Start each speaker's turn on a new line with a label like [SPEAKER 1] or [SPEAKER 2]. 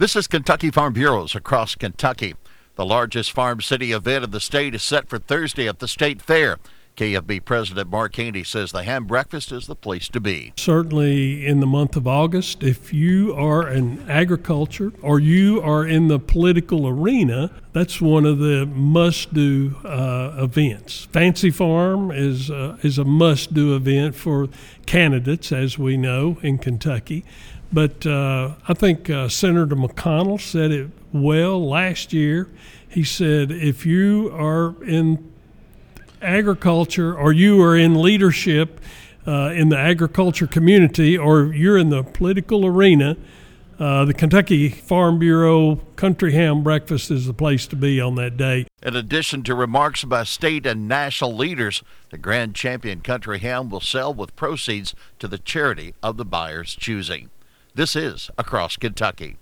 [SPEAKER 1] This is Kentucky Farm Bureaus across Kentucky. The largest farm city event in the state is set for Thursday at the State Fair. KFB President Mark Haney says the ham breakfast is the place to be.
[SPEAKER 2] Certainly in the month of August, if you are in agriculture or you are in the political arena, that's one of the must-do events. Fancy Farm is a must-do event for candidates, as we know, in Kentucky. But I think Senator McConnell said it well last year. He said if you are in agriculture or you are in leadership in the agriculture community or you're in the political arena, the Kentucky Farm Bureau Country Ham Breakfast is the place to be on that day.
[SPEAKER 1] In addition to remarks by state and national leaders, the Grand Champion Country Ham will sell with proceeds to the charity of the buyer's choosing. This is Across Kentucky.